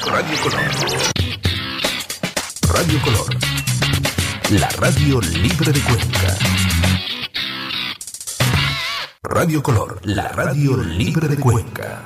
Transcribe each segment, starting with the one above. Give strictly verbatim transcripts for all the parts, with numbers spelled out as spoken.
Radio Color. Radio Color. La radio libre de Cuenca. Radio Color, la radio libre de Cuenca.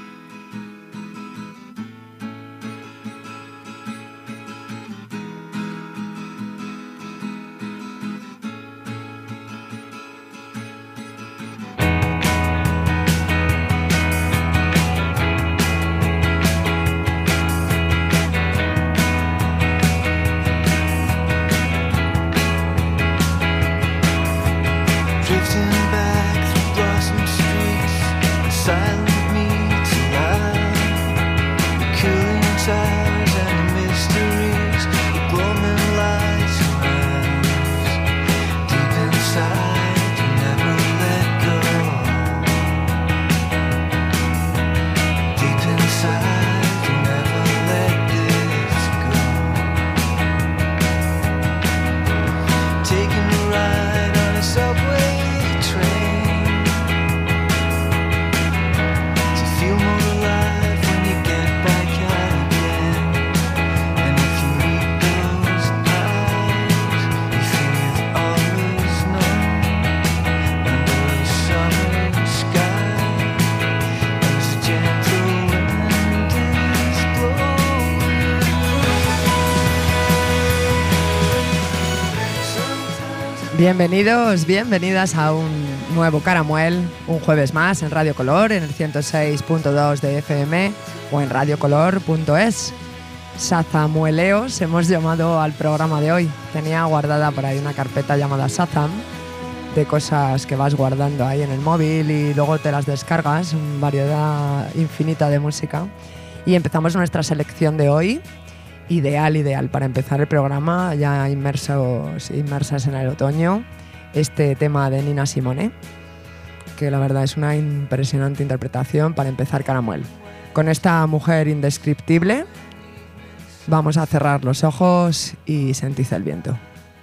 Bienvenidos, bienvenidas a un nuevo Caramuel, un jueves más en Radio Color, en el ciento seis punto dos de F M o en radiocolor punto es. Sazamueleos hemos llamado al programa de hoy. Tenía guardada por ahí una carpeta llamada Sazam, de cosas que vas guardando ahí en el móvil y luego te las descargas, una variedad infinita de música. Y empezamos nuestra selección de hoy. Ideal, ideal para empezar el programa, ya inmersos, inmersas en el otoño, este tema de Nina Simone, que la verdad es una impresionante interpretación para empezar Caramuel. Con esta mujer indescriptible vamos a cerrar los ojos y sentid el viento.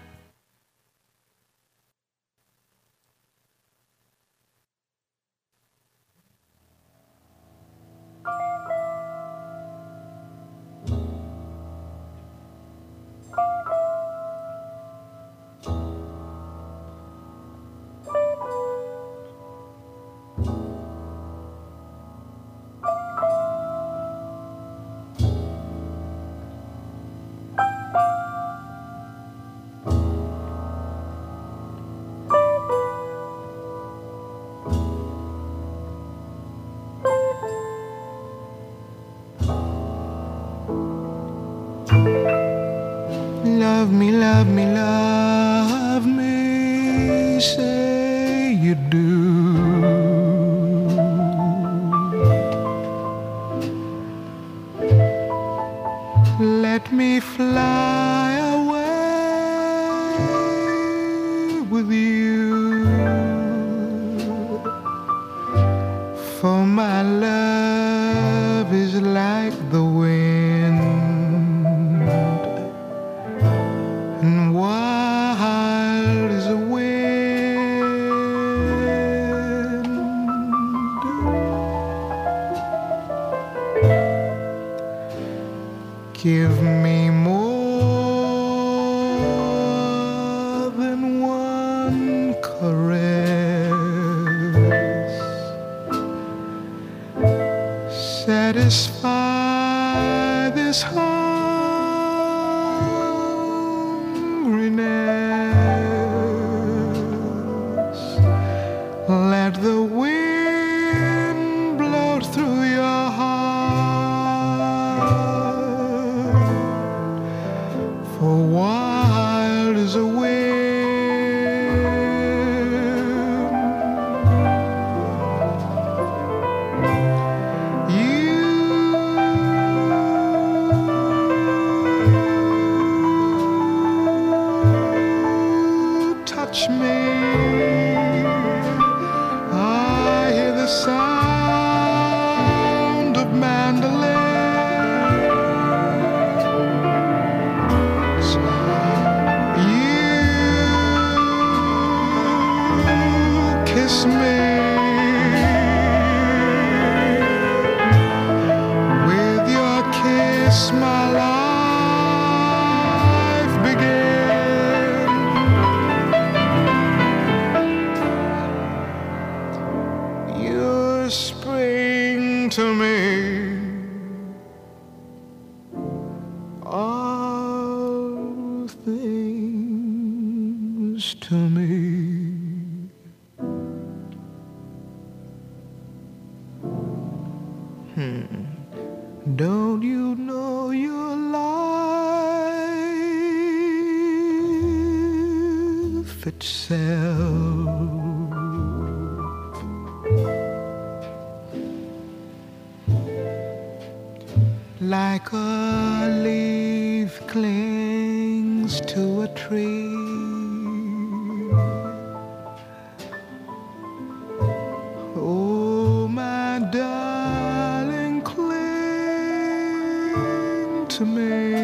Love me, love me, love me, say you do. Let me fly away with you, for my love is like the wind, and wild is the wind. Give me more than one caress, satisfy this hungriness. Let the wind blow through your heart, for wild is a wind. Touch me, I hear the sound of mandolins. You kiss me with your kiss you're spring to me. All things to me. Hmm. Don't you know your life itself? Like a leaf clings to a tree, oh my darling, cling to me,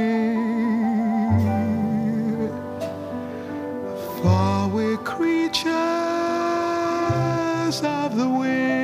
for we're creatures of the wind.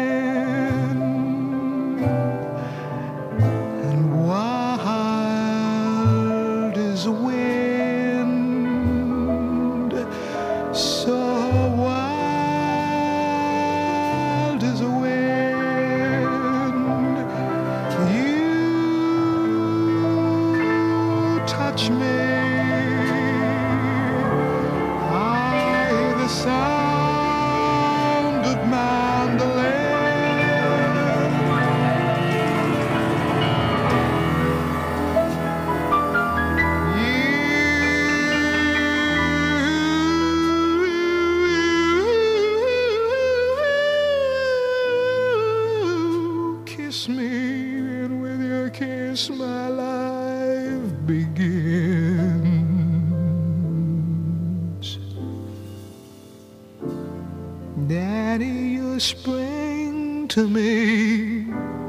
Spring to me,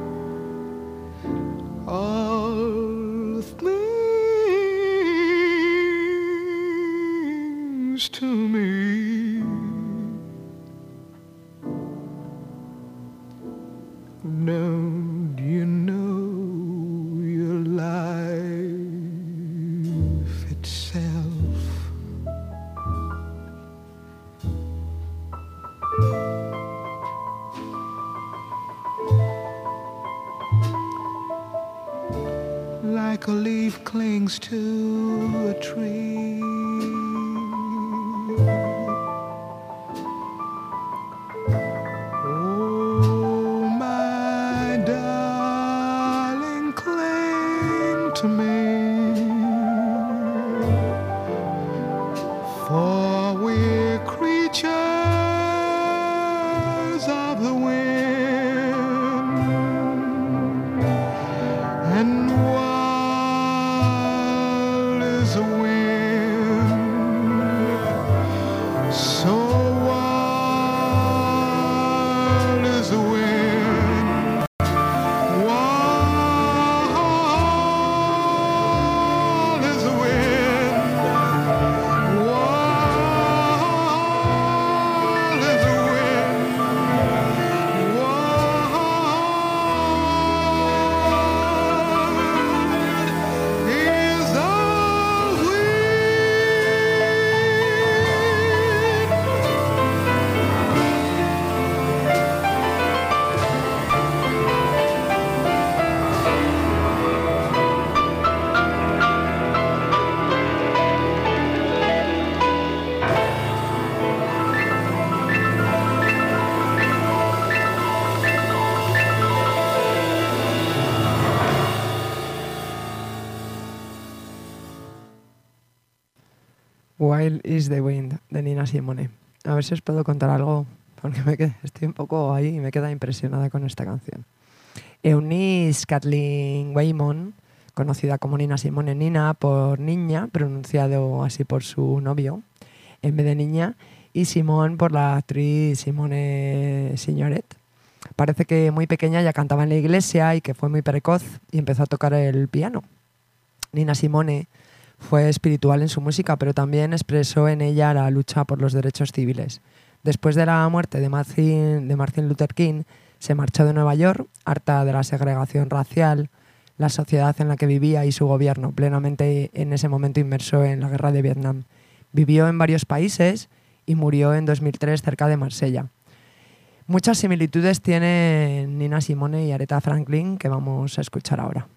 all things to me. Don't you know your life itself? Like a leaf clings to a tree, oh my darling, cling to me, for we're creatures of the wind, and Wild is the Wind, de Nina Simone. A ver si os puedo contar algo, porque me quedé, estoy un poco ahí y me queda impresionada con esta canción. Eunice Kathleen Waymon, conocida como Nina Simone, Nina por niña, pronunciado así por su novio, en vez de niña, y Simone por la actriz Simone Signoret. Parece que muy pequeña ya cantaba en la iglesia y que fue muy precoz y empezó a tocar el piano. Nina Simone fue espiritual en su música, pero también expresó en ella la lucha por los derechos civiles. Después de la muerte de Martin, de Martin Luther King, se marchó de Nueva York, harta de la segregación racial, la sociedad en la que vivía y su gobierno, plenamente en ese momento inmerso en la guerra de Vietnam. Vivió en varios países y murió en dos mil tres cerca de Marsella. Muchas similitudes tienen Nina Simone y Aretha Franklin, que vamos a escuchar ahora.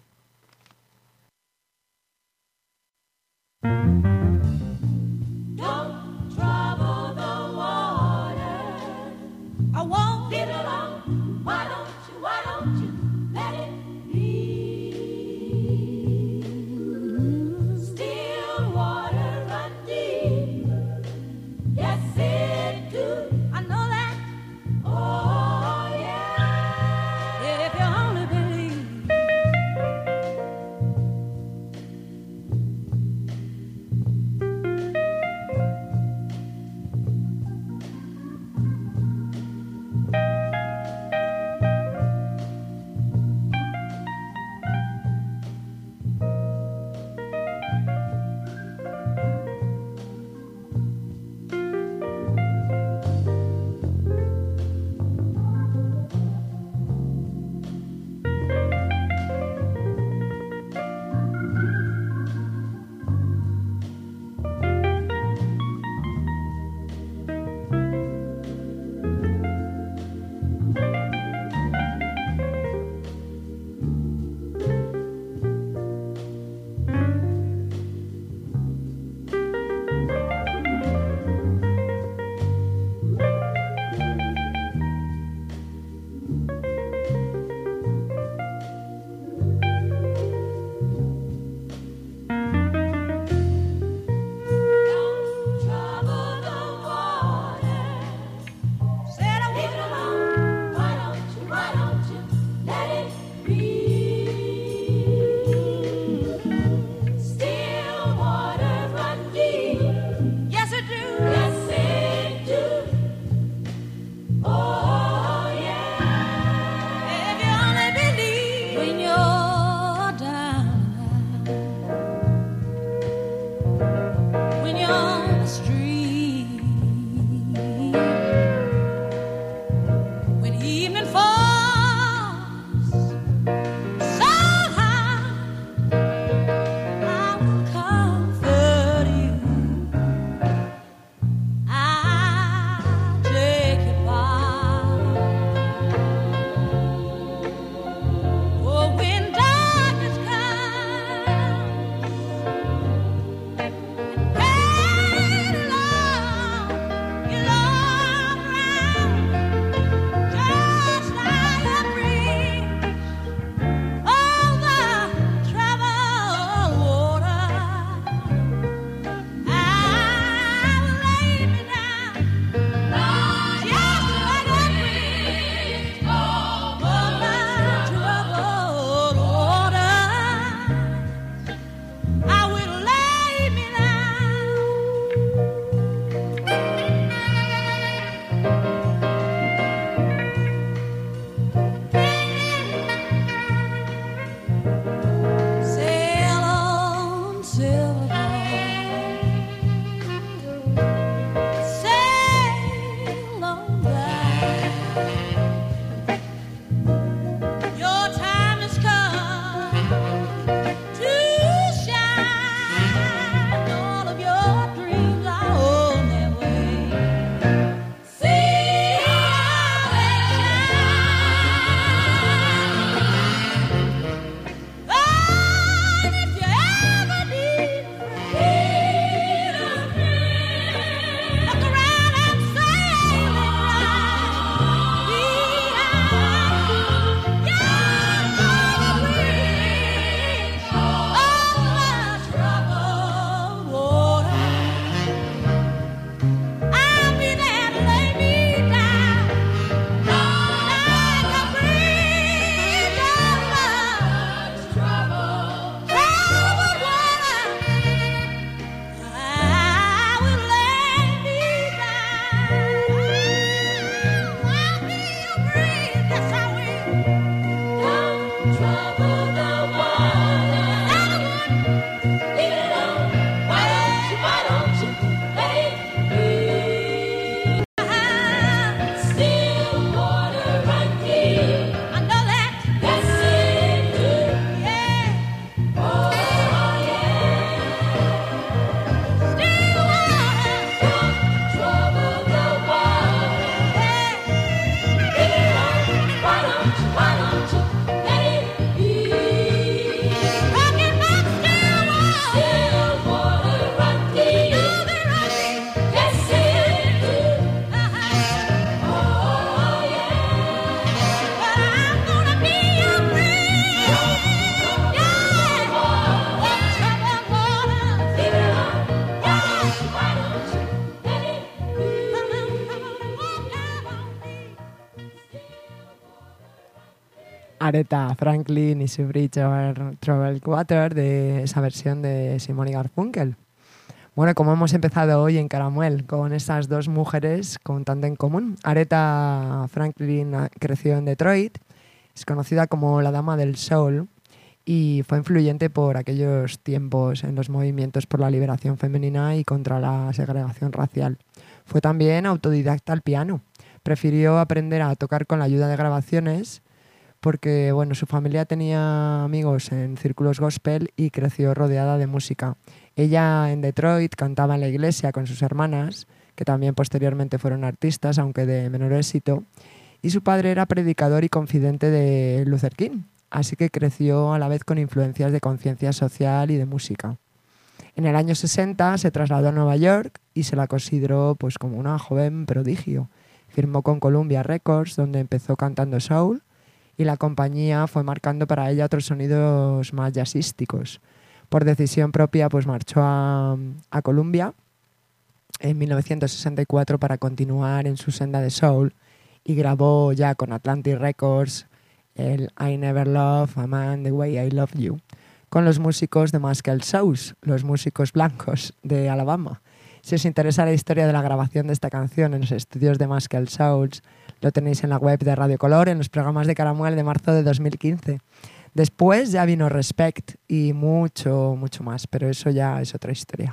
Aretha Franklin y su Bridge over Troubled Water, de esa versión de Simone y Garfunkel. Bueno, como hemos empezado hoy en Caramuel con estas dos mujeres con tanto en común. Aretha Franklin creció en Detroit, es conocida como la Dama del Soul y fue influyente por aquellos tiempos en los movimientos por la liberación femenina y contra la segregación racial. Fue también autodidacta al piano. Prefirió aprender a tocar con la ayuda de grabaciones porque bueno, su familia tenía amigos en círculos gospel y creció rodeada de música. Ella en Detroit cantaba en la iglesia con sus hermanas, que también posteriormente fueron artistas, aunque de menor éxito, y su padre era predicador y confidente de Luther King, así que creció a la vez con influencias de conciencia social y de música. En el año sesenta se trasladó a Nueva York y se la consideró pues, como una joven prodigio. Firmó con Columbia Records, donde empezó cantando soul, y la compañía fue marcando para ella otros sonidos más jazzísticos. Por decisión propia, pues marchó a, a Columbia en mil novecientos sesenta y cuatro para continuar en su senda de soul y grabó ya con Atlantic Records el I Never Love a Man the Way I Love You con los músicos de Muscle Shoals, los músicos blancos de Alabama. Si os interesa la historia de la grabación de esta canción en los estudios de Muscle Shoals, lo tenéis en la web de Radio Color, en los programas de Caramuel de marzo de dos mil quince. Después ya vino Respect y mucho, mucho más, pero eso ya es otra historia.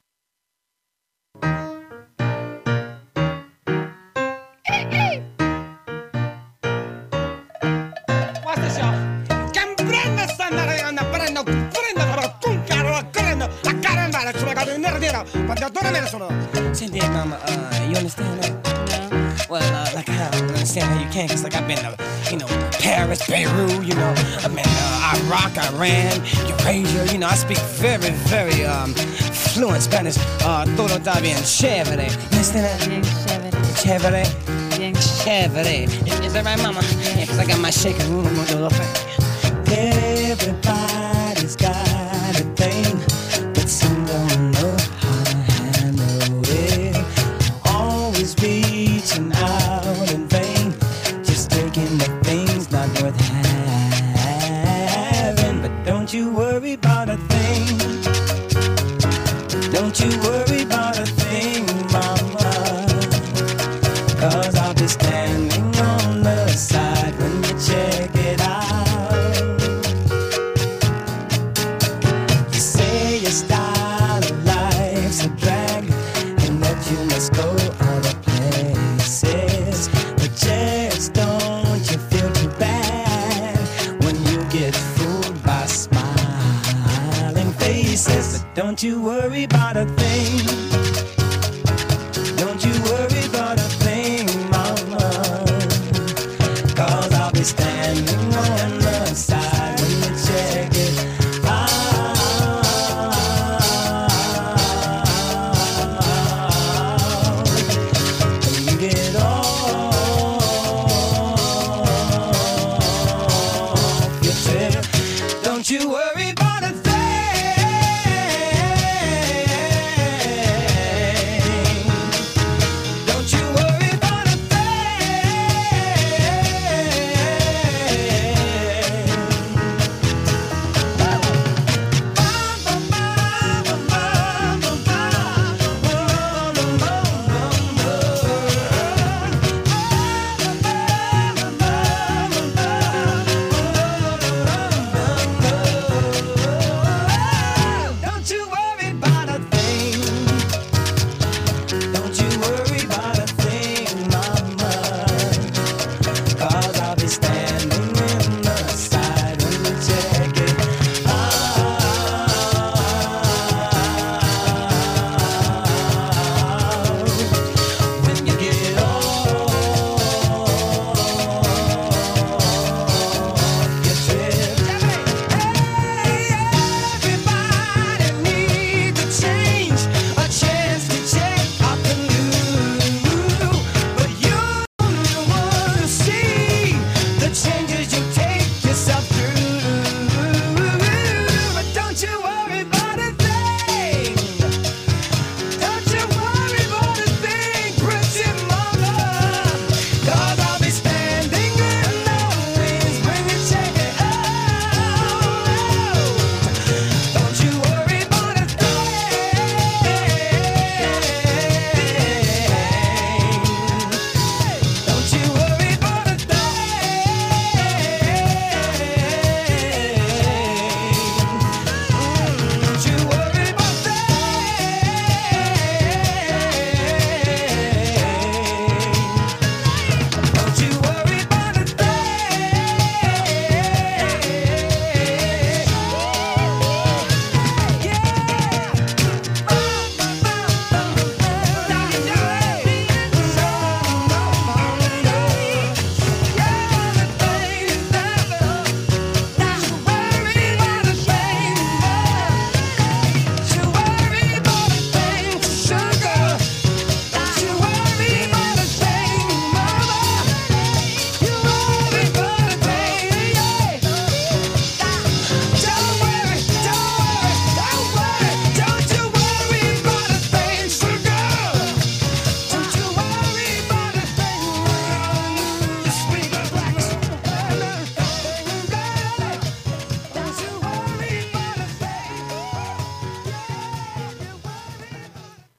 Cindy, mama, uh, you understand that? No. Well, uh, like how I understand how you can, cause like I've been to, you know, Paris, Beirut, you know, I've been to Iraq, Iran, Eurasia, you know, I speak very, very um, fluent Spanish. Uh, todo está bien chévere. You understand that? Bien chévere. Chévere? Bien chévere. Is, is that right, mama? Yeah, cause I got my shaking room on the little thing. Everybody's got a thing, but some don't know how to handle it. Always reaching out in vain, just taking the things not worth having. But don't you worry about a thing. Don't you worry about a thing, mama, cause I'll be standing on the side when you check it out. You say your style of life's a drag and that you must go other places, but just don't you feel too bad when you get fooled by smiling faces. But don't you worry about a thing. Don't you worry about a thing, mama, cause I'll be standing on the side when you check it out. When you get off your trip, don't you worry about a thing. Don't you worry about a thing.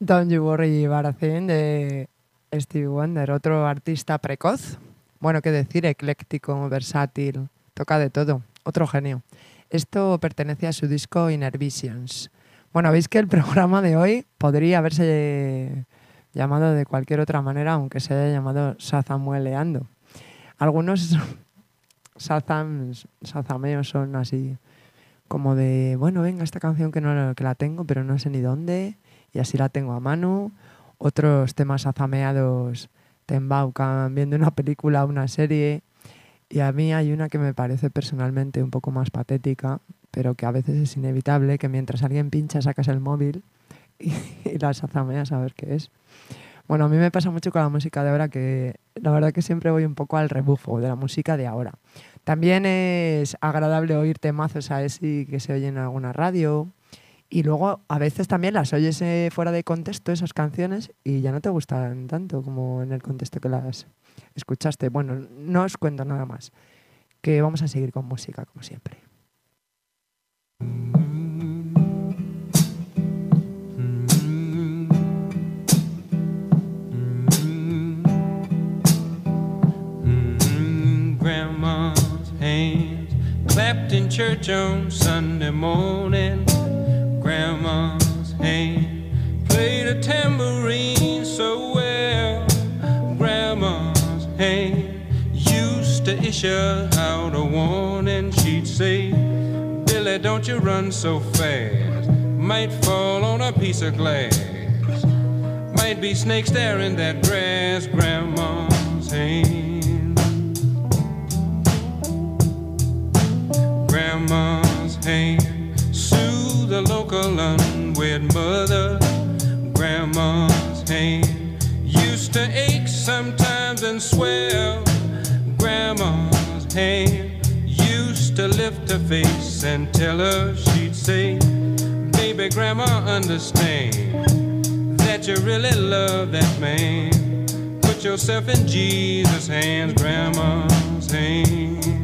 Don't You Worry About a Thing de Stevie Wonder, otro artista precoz. Bueno, qué decir, ecléctico, versátil, toca de todo, otro genio. Esto pertenece a su disco Inner Visions. Bueno, veis que el programa de hoy podría haberse llamado de cualquier otra manera, aunque se haya llamado Sazamueleando. Algunos sazams, sazameos son así como de, bueno, venga, esta canción que, no, que la tengo, pero no sé ni dónde, y así la tengo a mano. Otros temas azameados te embaucan viendo una película o una serie. Y a mí hay una que me parece personalmente un poco más patética, pero que a veces es inevitable, que mientras alguien pincha sacas el móvil y, y las azameas a ver qué es. Bueno, a mí me pasa mucho con la música de ahora, que la verdad que siempre voy un poco al rebufo de la música de ahora. También es agradable oír temazos a ese que se oyen en alguna radio, y luego a veces también las oyes eh, fuera de contexto, esas canciones, y ya no te gustan tanto como en el contexto que las escuchaste. Bueno, no os cuento nada más, que vamos a seguir con música como siempre. Grandma's hands clapped in church on Sunday morning. Grandma's hand played a tambourine so well. Grandma's hand used to issue out a warning. She'd say, Billy, don't you run so fast. Might fall on a piece of glass. Might be snakes there in that grass. Grandma's hand. Grandma's hand soothed the local unwed mother. Grandma's hand used to ache sometimes and swell. Grandma's hand used to lift her face and tell her, she'd say, baby, Grandma, understand that you really love that man. Put yourself in Jesus' hands. Grandma's hand.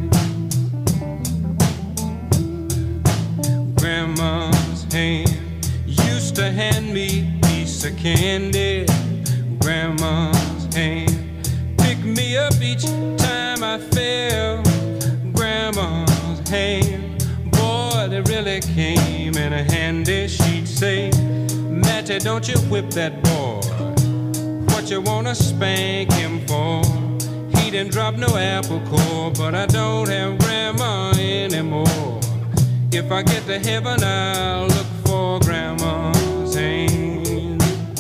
Grandma's hand used to hand me a piece of candy. Grandma's hand picked me up each time I fell. Grandma's hand, boy, they really came in handy. She'd say, Matty, don't you whip that boy. What you wanna spank him for? He didn't drop no apple core, but I don't have Grandma anymore. If I get to heaven, I'll look for Grandma's hand.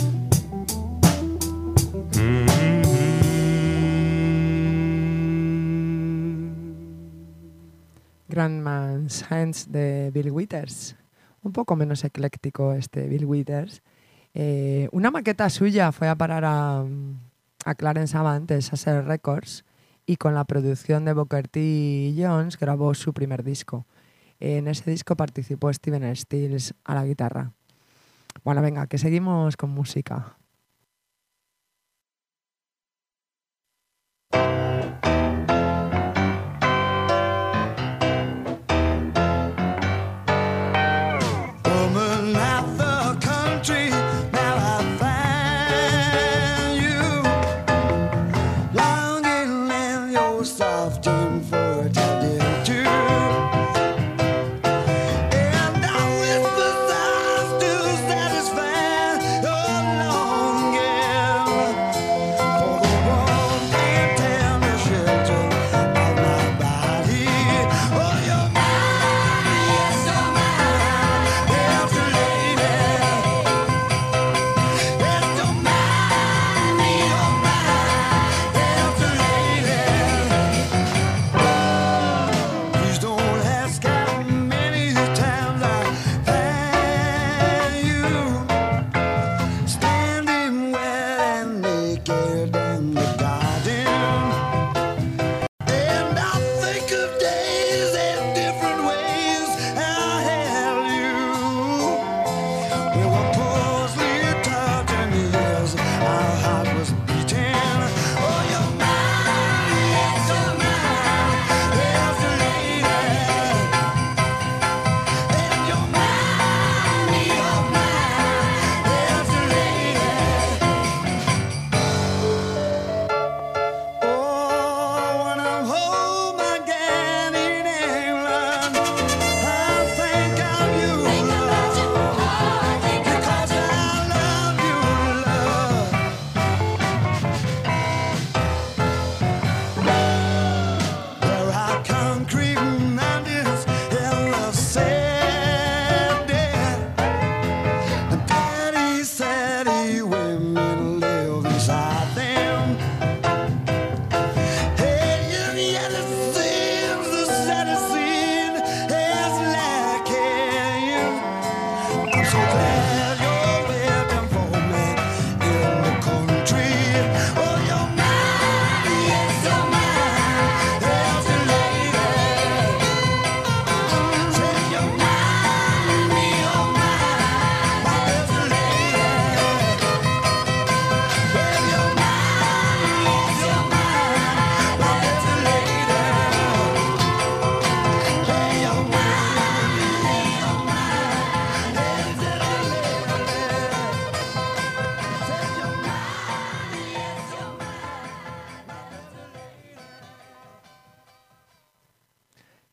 Mm-hmm. Grandma's Hands de Bill Withers. Un poco menos ecléctico este Bill Withers. Eh, una maqueta suya fue a parar a, a Clarence Avant, a Sir Records, y con la producción de Booker T. Jones grabó su primer disco. En ese disco participó Steven Stills a la guitarra. Bueno, venga, que seguimos con música.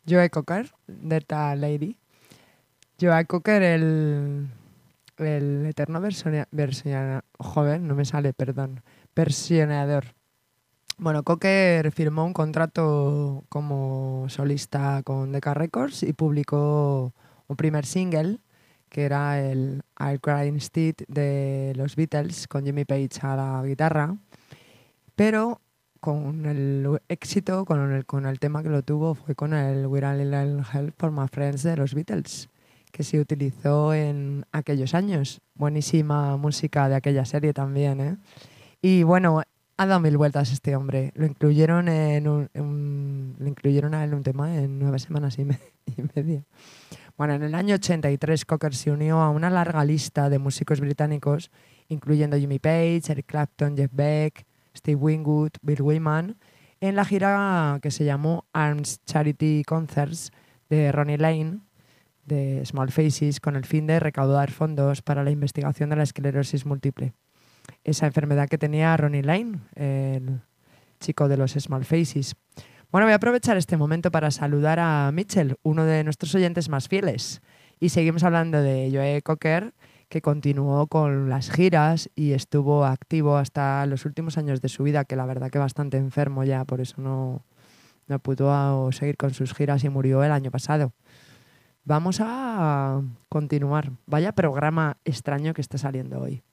Joe Cocker, Delta Lady. Joe Cocker, el, el eterno versionador, joven, no me sale, perdón, versionador. Bueno, Cocker firmó un contrato como solista con Decca Records y publicó un primer single que era el I'll Cry Instead de los Beatles con Jimmy Page a la guitarra, pero con el éxito, con el, con el tema que lo tuvo fue con el We're a Little Help for My Friends de los Beatles, que se utilizó en aquellos años. Buenísima música de aquella serie también, ¿eh? Y bueno, ha dado mil vueltas este hombre. Lo incluyeron en un, un, lo incluyeron a él un tema en nueve semanas y, me, y media. Bueno, en el año ochenta y tres Cocker se unió a una larga lista de músicos británicos, incluyendo Jimmy Page, Eric Clapton, Jeff Beck, Steve Winwood, Bill Wyman, en la gira que se llamó Arms Charity Concerts de Ronnie Lane, de Small Faces, con el fin de recaudar fondos para la investigación de la esclerosis múltiple. Esa enfermedad que tenía Ronnie Lane, el chico de los Small Faces. Bueno, voy a aprovechar este momento para saludar a Mitchell, uno de nuestros oyentes más fieles. Y seguimos hablando de Joe Cocker, que continuó con las giras y estuvo activo hasta los últimos años de su vida, que la verdad que bastante enfermo ya, por eso no, no pudo seguir con sus giras y murió el año pasado. Vamos a continuar. Vaya programa extraño que está saliendo hoy.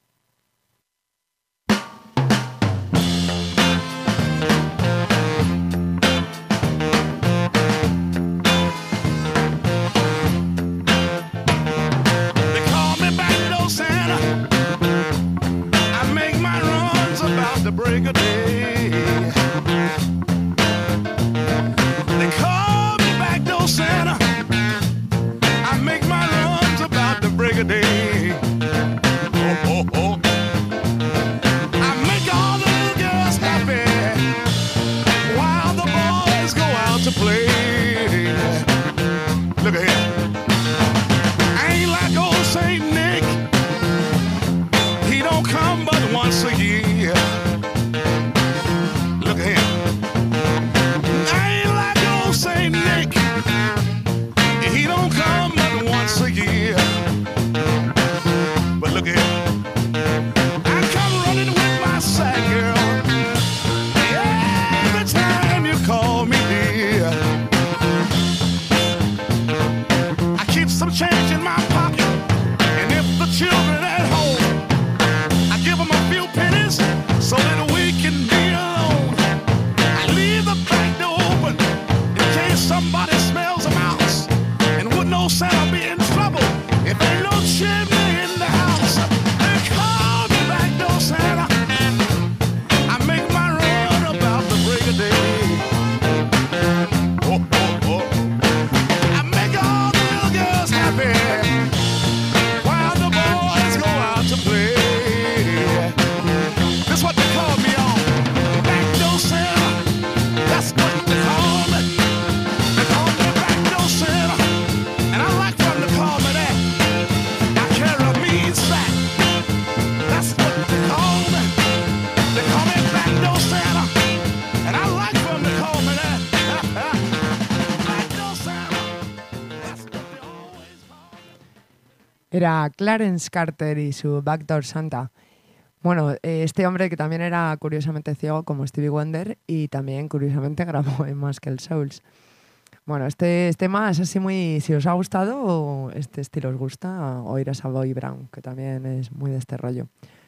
Break a day. They call me back door Santa. I make my runs about the break of day. Oh, oh, oh. I make all the little girls happy while the boys go out to play. Look at here. I ain't like old Saint Nick. He don't come but once a year. Era Clarence Carter y su Backdoor Santa. Bueno, este hombre que también era curiosamente ciego como Stevie Wonder y también curiosamente grabó en Muscle Souls. Bueno, este, este tema es así muy... Si os ha gustado o este estilo os gusta, oír a Savoy Brown, que también es muy de este rollo.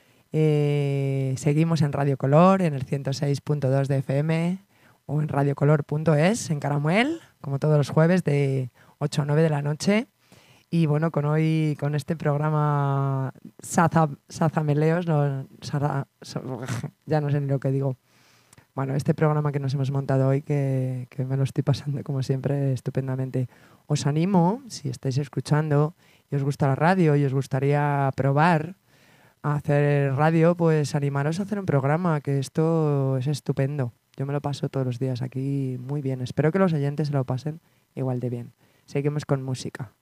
Eh, seguimos en Radio Color, en el ciento seis punto dos de F M o en radiocolor punto es, en Caramuel, como todos los jueves de ocho a nueve de la noche. Y bueno, con hoy, con este programa Saza, Sazameleos, no, Saza, ya no sé ni lo que digo. Bueno, este programa que nos hemos montado hoy, que, que me lo estoy pasando como siempre estupendamente. Os animo, si estáis escuchando y os gusta la radio y os gustaría probar a hacer radio, pues animaros a hacer un programa, que esto es estupendo. Yo me lo paso todos los días aquí muy bien. Espero que los oyentes se lo pasen igual de bien. Seguimos con música.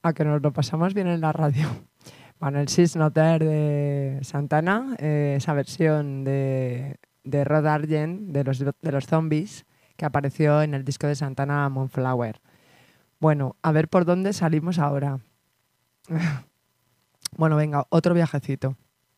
a que nos lo pasamos bien en la radio. Bueno, el She's Not There de Santana, eh, esa versión de, de Rod Argent de los, de los Zombies que apareció en el disco de Santana Moonflower. Bueno, a ver por dónde salimos ahora. Bueno, venga, otro viajecito.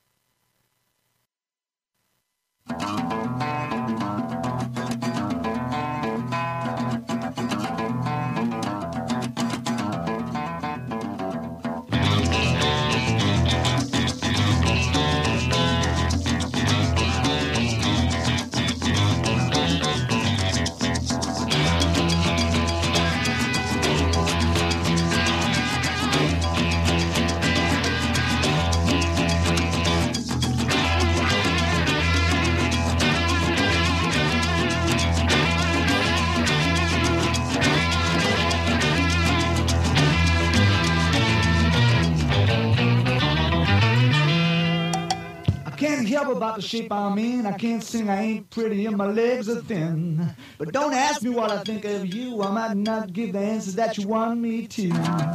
About the shape I'm in, I can't sing, I ain't pretty, and my legs are thin. But don't ask me what I think of you, I might not give the answers that you want me to.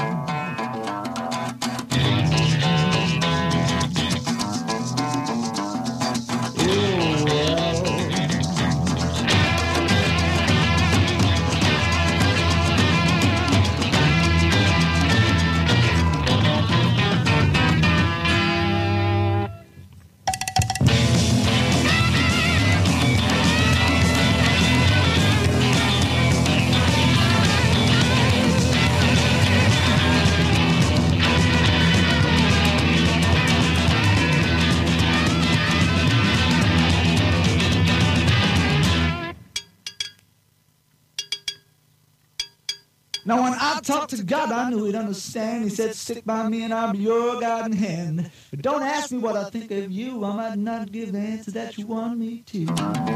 Now when I talked to God, I knew he'd understand. He said, stick by me and I'll be your guiding hand. But don't ask me what I think of you, I might not give the answer that you want me to.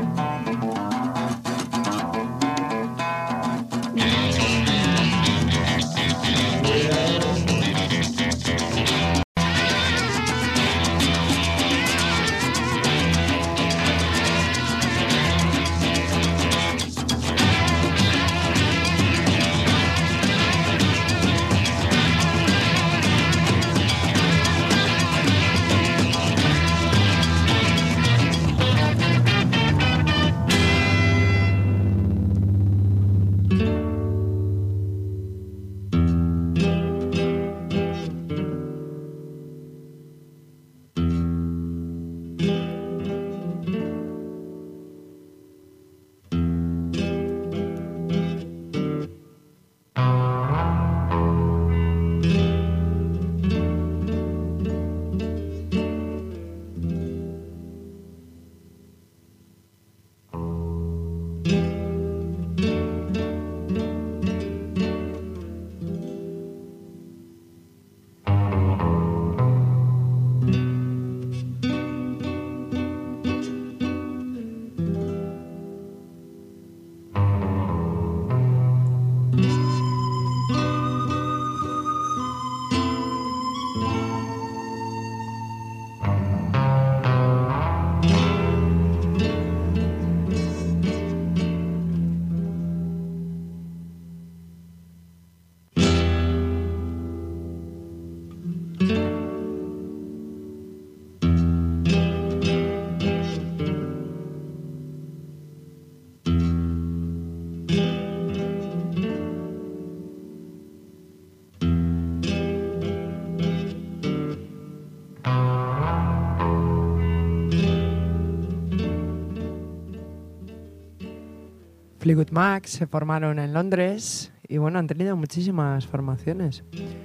Fleetwood Mac se formaron en Londres y bueno, han tenido muchísimas formaciones,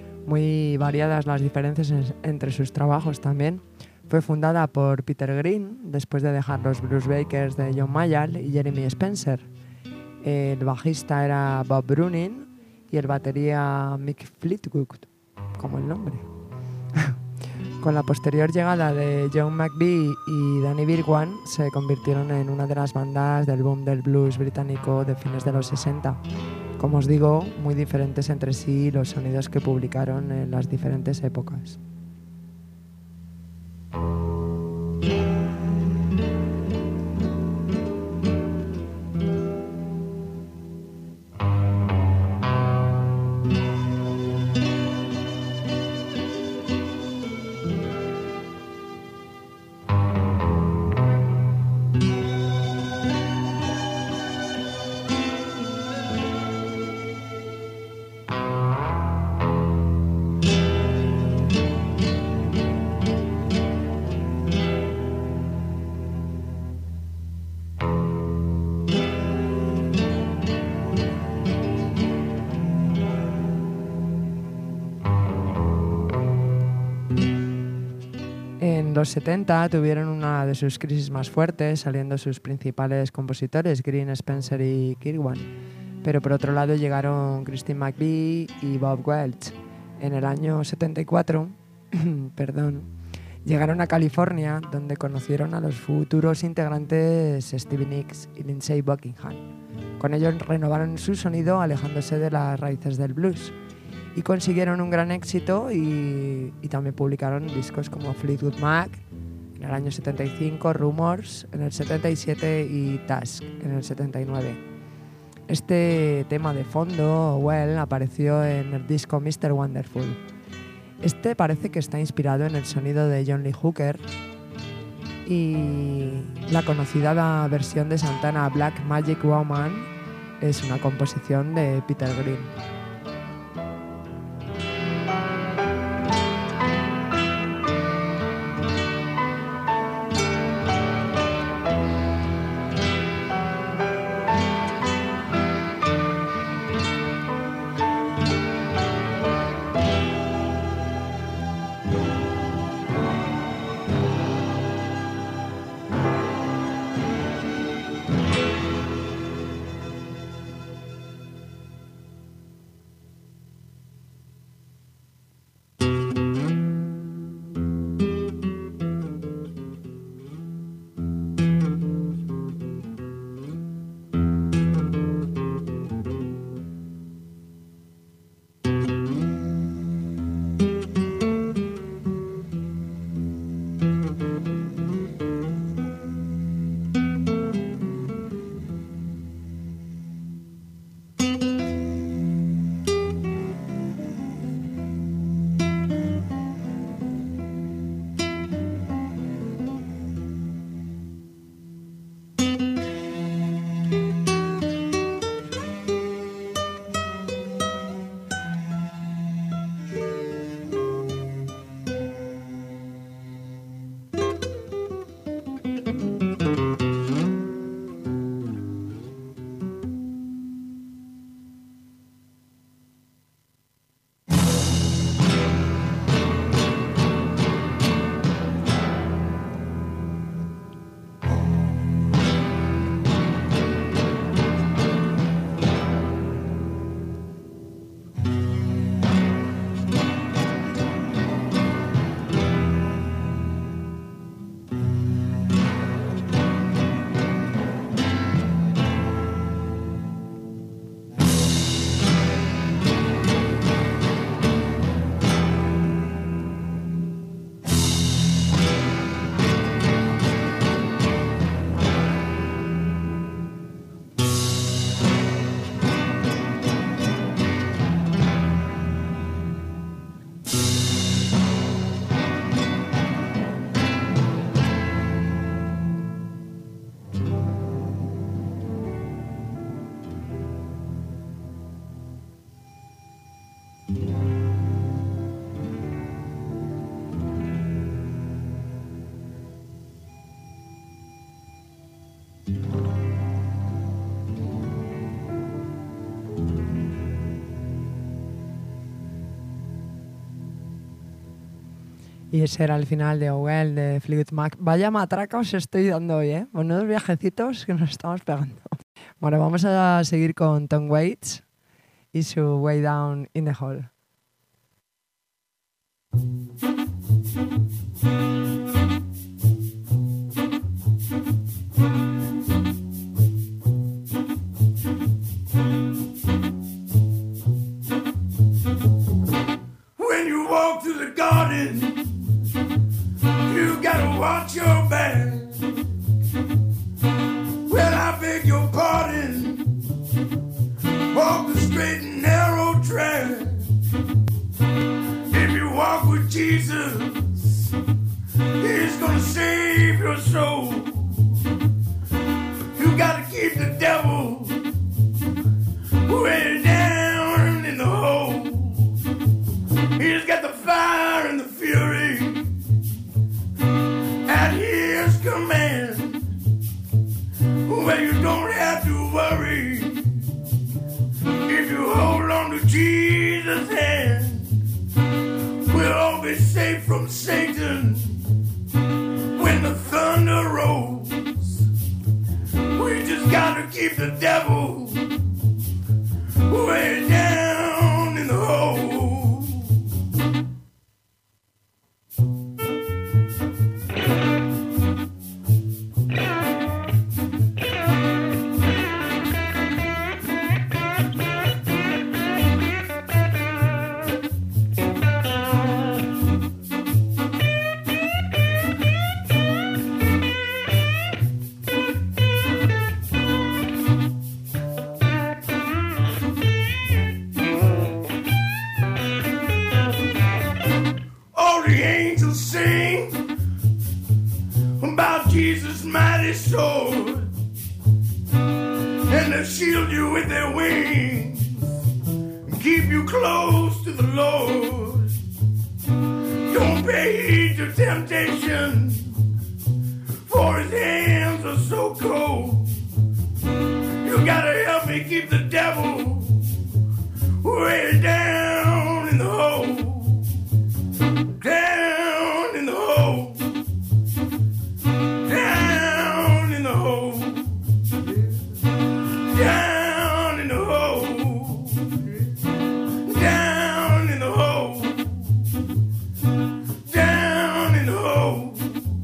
muy variadas las diferencias en, entre sus trabajos también. Fue fundada por Peter Green después de dejar los Blues Breakers de John Mayall y Jeremy Spencer. El bajista era Bob Brunin y el batería Mick Fleetwood, como el nombre. Con la posterior llegada de John McVie y Danny Birwan, se convirtieron en una de las bandas del boom del blues británico de fines de los sesenta. Como os digo, muy diferentes entre sí los sonidos que publicaron en las diferentes épocas. En los setenta tuvieron una de sus crisis más fuertes, saliendo sus principales compositores, Green, Spencer y Kirwan. Pero por otro lado llegaron Christine McVie y Bob Welch. En el año setenta y cuatro, perdón, llegaron a California, donde conocieron a los futuros integrantes Stevie Nicks y Lindsey Buckingham. Con ellos renovaron su sonido, alejándose de las raíces del blues, y consiguieron un gran éxito y, y también publicaron discos como Fleetwood Mac en el año setenta y cinco, Rumors en el setenta y siete y Tusk en el setenta y nueve. Este tema de fondo, Well, apareció en el disco mister Wonderful. Este parece que está inspirado en el sonido de John Lee Hooker y la conocida versión de Santana, Black Magic Woman, es una composición de Peter Green. Y ese era el final de Well, de Fleetwood Mac. Vaya matraca os estoy dando hoy, ¿eh? Buenos viajecitos que nos estamos pegando. Bueno, vamos a seguir con Tom Waits y su Way Down in the Hole. When you walk through the garden, you gotta watch your back. Well, I beg your pardon. Walk the straight and narrow track. If you walk with Jesus, He's gonna save your soul. You gotta keep the devil way down in the hole. He's got the fire and the fury at His command. Well, you don't have to worry if you hold on to Jesus' hand. We'll all be safe from Satan a rose. We just gotta keep the devil way down in the hole. Jesus' mighty sword, and they'll shield you with their wings and keep you close to the Lord. Don't pay heed to temptation, for his hands are so cold. You gotta help me keep the devil way down in the hole. Down in the hole. Down in the hole. Down in the hole. Down in the hole. Down in the hole.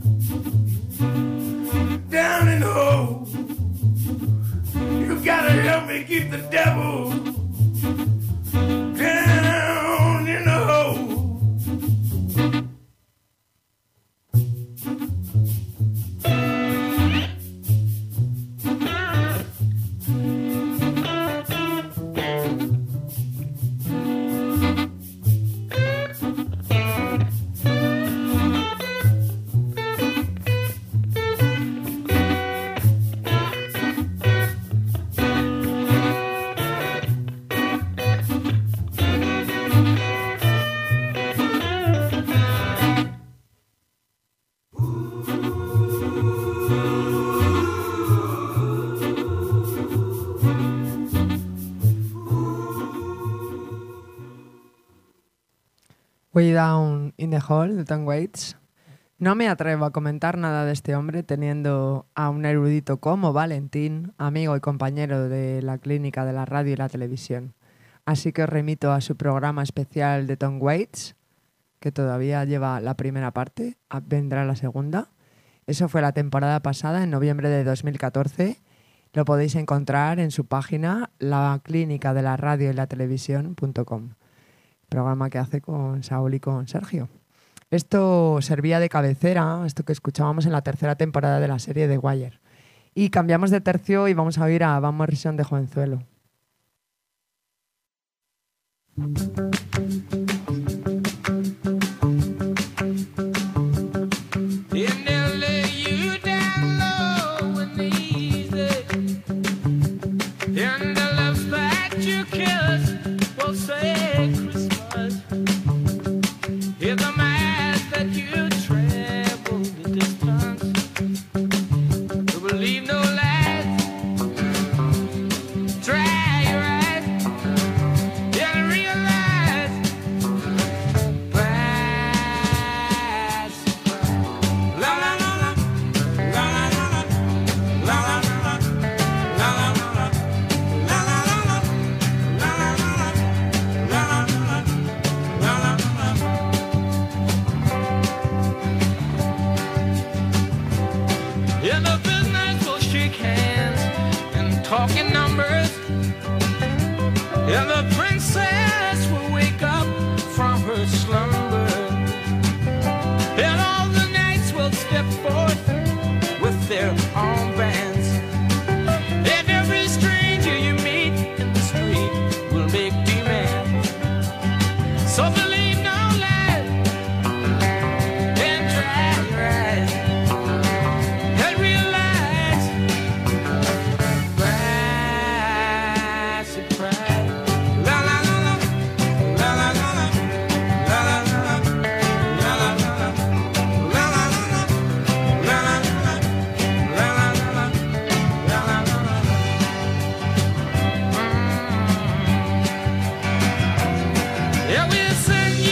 Down in the hole. You gotta help me keep the devil down in the hole. Way Down in the Hole de Tom Waits. No me atrevo a comentar nada de este hombre teniendo a un erudito como Valentín, amigo y compañero de la clínica de la radio y la televisión. Así que os remito a su programa especial de Tom Waits, que todavía lleva la primera parte, vendrá la segunda. Eso fue la temporada pasada, en noviembre de dos mil catorce. Lo podéis encontrar en su página, la clínica de la radio y la televisión punto com. Programa que hace con Saúl y con Sergio. Esto servía de cabecera, esto que escuchábamos en la tercera temporada de la serie The Wire. Y cambiamos de tercio y vamos a oír a Van Morrison de jovenzuelo. Yeah, we'll send you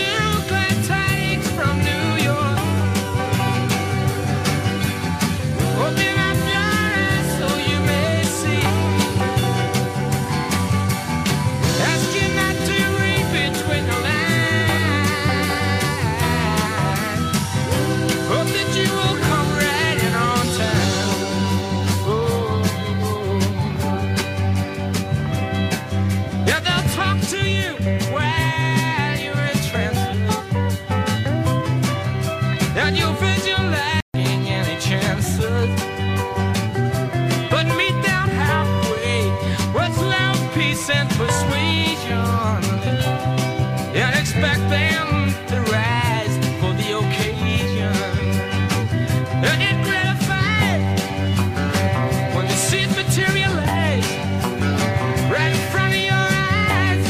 expect them to rise for the occasion. And get gratified when the seeds materialize right in front of your eyes.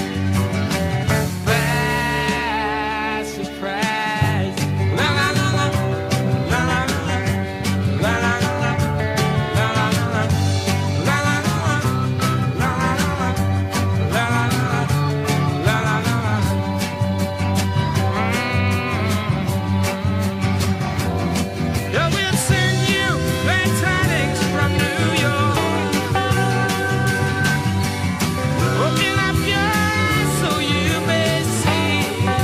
By surprise. La la la la, la la la, la la la, la la la, la la la, la la la, la la la, la la la. Yeah, we'll send you bad tidings from New York. Open up your eyes so you may see.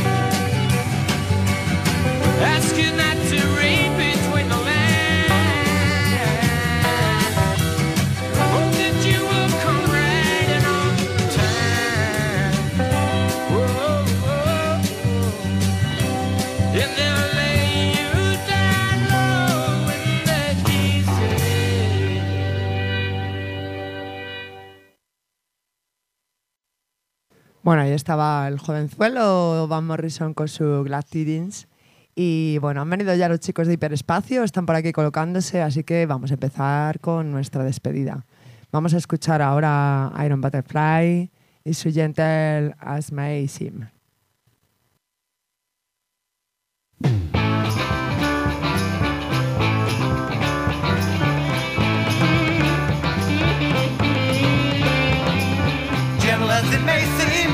Ask you not to read between the lines. Hope that you will come right in on time. Whoa, whoa, whoa. And they'll lay you down low in the easy. Bueno, ahí estaba el jovenzuelo Van Morrison con su Glad Tidings. Y bueno, han venido ya los chicos de Hiperespacio, están por aquí colocándose, así que vamos a empezar con nuestra despedida. Vamos a escuchar ahora a Iron Butterfly y su Gentle as May Seem. Gentle as it may seem,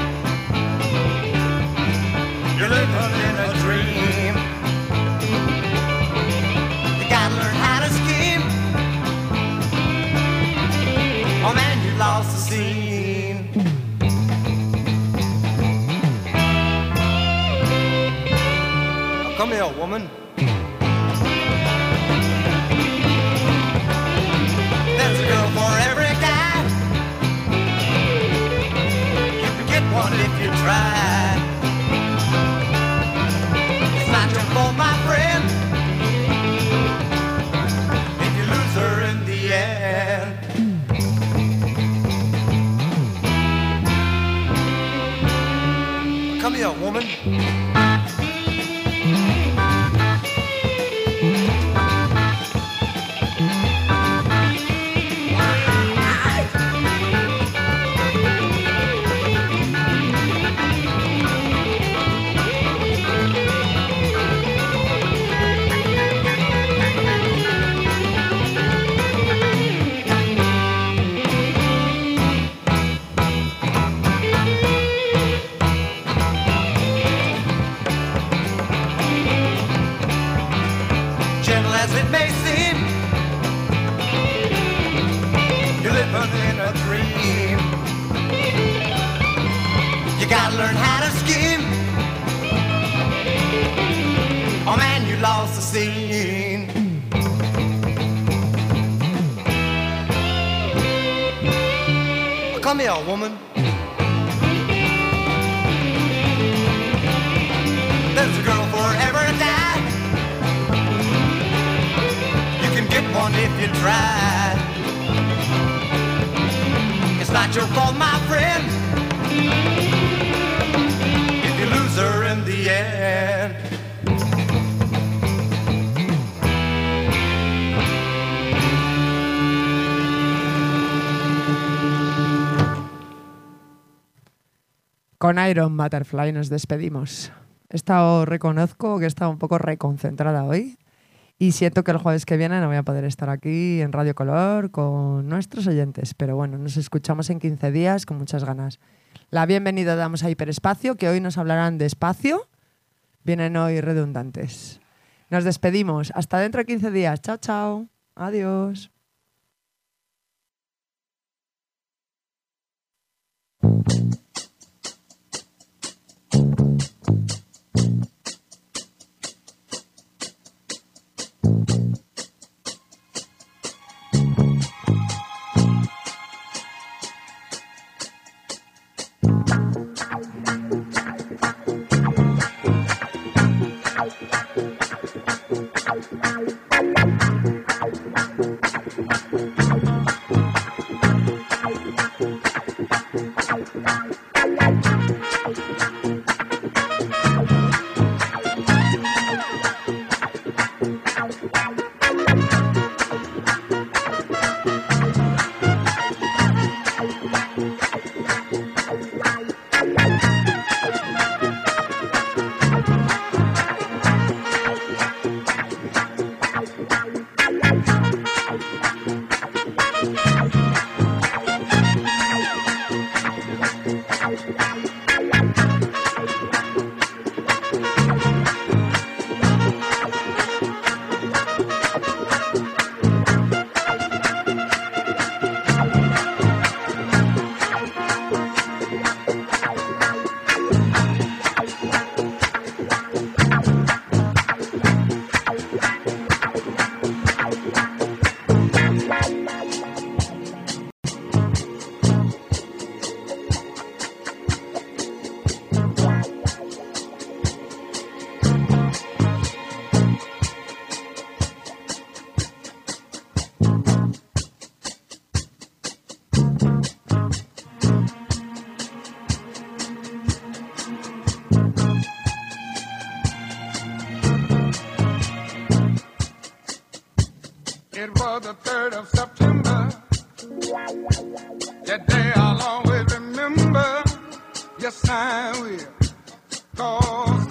you're living in a dream. You gotta learn how to scheme. Oh man, you lost the scene. Oh, come here, woman. There's a girl for every guy. You can get one if you try. It's not your fault, my friend, if you lose her in the end. Come here, woman. Gentle as it may seem, you're living in a dream. You gotta learn how to scheme. Oh man, you lost the scene. Come here, woman. There's a girl for every guy. You can get one if you try. It's not your fault, my friend, if you lose her in the end. Con Iron Butterfly nos despedimos. He estado, reconozco que he estado un poco reconcentrada hoy y siento que el jueves que viene no voy a poder estar aquí en Radio Color con nuestros oyentes, pero bueno, nos escuchamos en quince días con muchas ganas. La bienvenida damos a Hiperespacio, que hoy nos hablarán de espacio. Vienen hoy redundantes. Nos despedimos. Hasta dentro de quince días. Chao, chao. Adiós. It was the third of September. That day I'll always remember. Yes, I will. 'Cause